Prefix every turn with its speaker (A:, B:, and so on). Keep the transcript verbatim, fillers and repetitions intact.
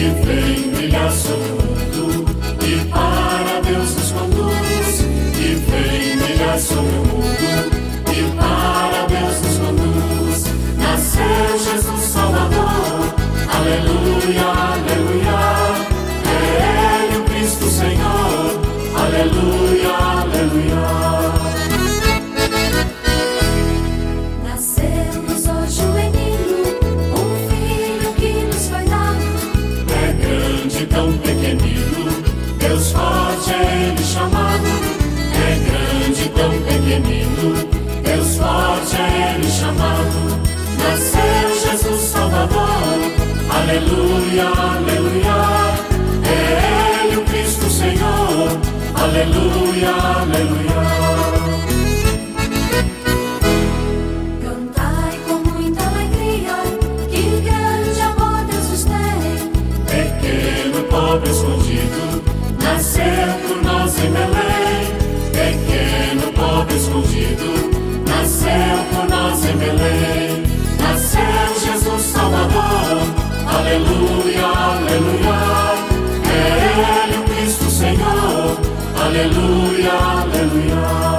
A: vem brilhar sobre o mundo e para Deus nos conduz, que vem brilhar sobre o mundo e para Deus nos conduz. Nasceu Jesus Salvador, aleluia, aleluia, é Ele o Cristo Senhor, aleluia, aleluia.
B: Nasceu-nos hoje um menino, um filho que nos foi dado.
A: É grande, tão pequenino, Deus forte é Ele chamado. É grande, tão pequenino, Deus forte é Ele chamado. Nasceu Jesus Salvador, aleluia, aleluia, é Ele o Cristo Senhor, aleluia, aleluia.
B: Cantai com muita alegria, que grande amor Deus nos tem.
A: Pequeno, pobre, escondido, nasceu por nós em Belém. Pequeno, pobre, escondido, nasceu por nós em Belém. Nasceu Jesus Salvador, aleluia, aleluia, é Ele o Cristo Senhor, aleluia, aleluia.